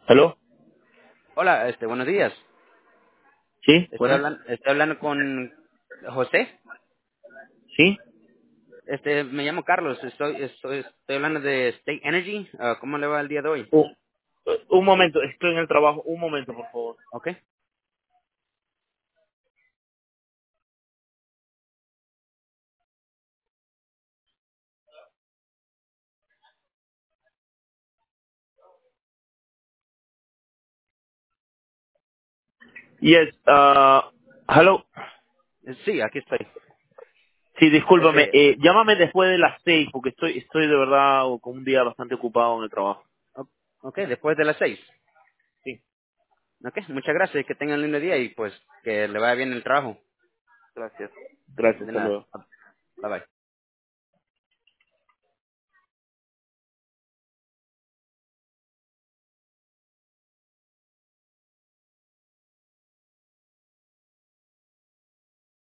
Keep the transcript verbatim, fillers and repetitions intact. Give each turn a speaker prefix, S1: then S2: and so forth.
S1: ¿Aló?
S2: Hola, este, buenos días.
S1: ¿Sí?
S2: Estoy
S1: Buenas.
S2: hablando, estoy hablando con José.
S1: ¿Sí?
S2: Este, me llamo Carlos. Estoy, estoy, estoy hablando de State Energy. Ah, ¿Cómo le va el día de hoy?
S1: Un, un momento, estoy en el trabajo. Un momento, por favor.
S2: Okay.
S1: Yes, uh, hello.
S2: Sí, aquí estoy.
S1: Sí, discúlpame.
S2: Este,
S1: Eh, llámame después de las seis porque estoy estoy de verdad con un día bastante ocupado en el trabajo.
S2: o- okay, después de las seis.
S1: Sí,
S2: Okay, muchas gracias. Que tengan un lindo día y pues que le vaya bien el trabajo.
S1: gracias. Gracias,
S2: De
S1: hasta
S2: nada.
S1: luego.
S2: Bye bye.